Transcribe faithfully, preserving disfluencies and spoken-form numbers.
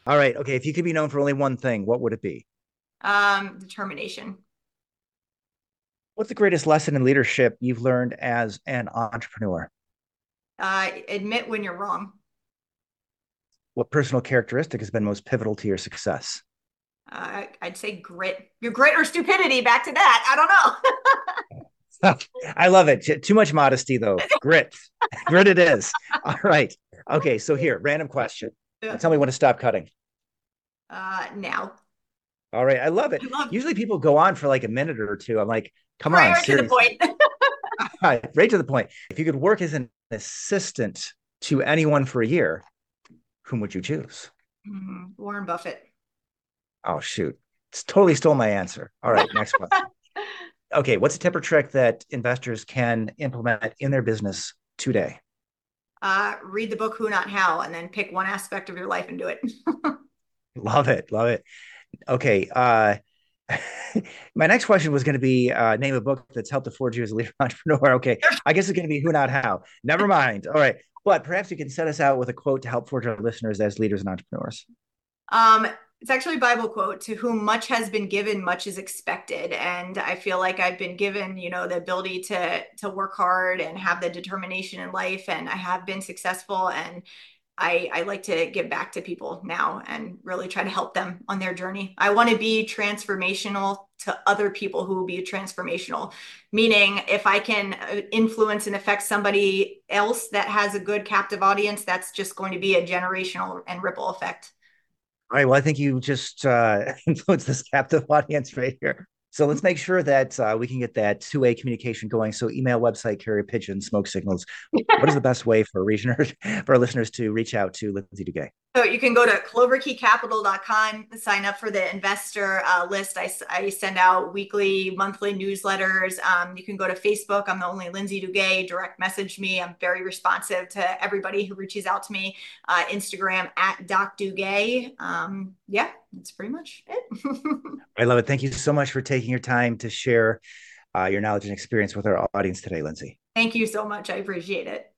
All right. Okay. If you could be known for only one thing, what would it be? Um, determination. What's the greatest lesson in leadership you've learned as an entrepreneur? Uh, admit when you're wrong. What personal characteristic has been most pivotal to your success? Uh, I'd say grit. Your grit or stupidity. Back to that. I don't know. I love it. Too much modesty, though. Grit. Grit it is. All right. Okay. So, here, random question. Now tell me when to stop cutting. Uh, now. All right. I love it. I love Usually people go on for like a minute or two. I'm like, come right, on, right to the seriously. point. Right to the point. If you could work as an assistant to anyone for a year, whom would you choose? Mm, Warren Buffett. Oh, shoot. It's totally stole my answer. All right. Next question. Okay. What's a tip or trick that investors can implement in their business today? Uh, read the book Who Not How, and then pick one aspect of your life and do it. Love it. Love it. Okay. Uh, my next question was going to be uh, name a book that's helped to forge you as a leader entrepreneur. Okay. I guess it's going to be Who Not How. Never mind. All right. But perhaps you can set us out with a quote to help forge our listeners as leaders and entrepreneurs. Um, it's actually a Bible quote: "To whom much has been given, much is expected." And I feel like I've been given, you know, the ability to to work hard and have the determination in life, and I have been successful. And I, I like to give back to people now and really try to help them on their journey. I want to be transformational to other people who will be transformational, meaning if I can uh, influence and affect somebody else that has a good captive audience, that's just going to be a generational and ripple effect. All right. Well, I think you just uh, influenced this captive audience right here. So let's make sure that uh, we can get that two-way communication going. So email, website, carrier pigeon, smoke signals. What is the best way for regioners, for our listeners to reach out to Lindsay Duguay? So you can go to clover key capital dot com, sign up for the investor uh, list. I, I send out weekly, monthly newsletters. Um, you can go to Facebook. I'm the only Lindsay Duguay. Direct message me. I'm very responsive to everybody who reaches out to me. Uh, Instagram at Doc Duguay. Um, yeah, that's pretty much it. I love it. Thank you so much for taking your time to share uh, your knowledge and experience with our audience today, Lindsay. Thank you so much. I appreciate it.